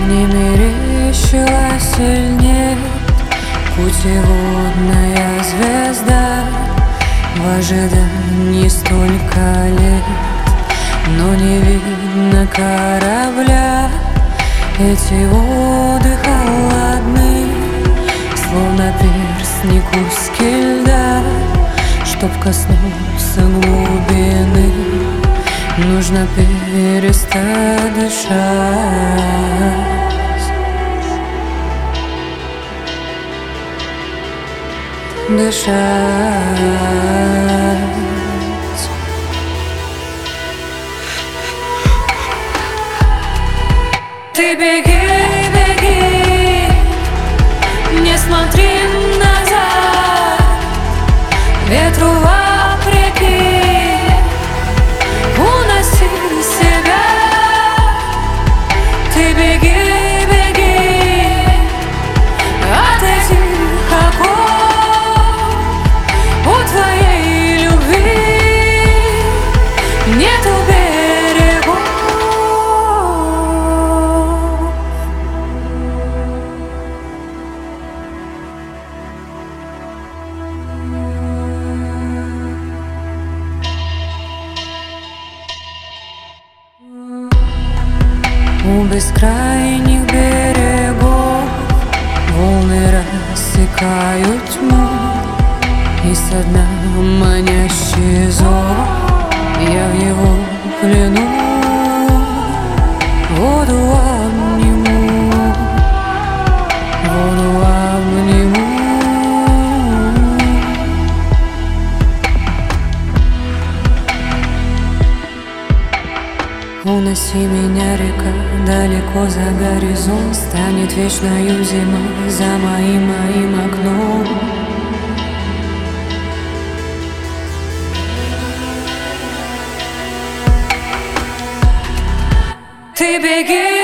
Не мерещилась или нет путеводная звезда в ожидании столько лет, но не видно корабля. Эти воды холодны, словно перстни куски льда. Чтоб коснуться глубины, нужно перестать дышать. Дышать. Ты беги, беги, не смотри назад, ветру вопреки, уноси себя. Ты беги, беги от этих оков. У твоей любви нету берегов. У бескрайних берегов волны рассекают тьму, и со дна манящий зов. Я в его плену воду обниму, воду обниму. Уноси меня, река, далеко за горизонт. Станет вечною зима за моим окном. Ты беги.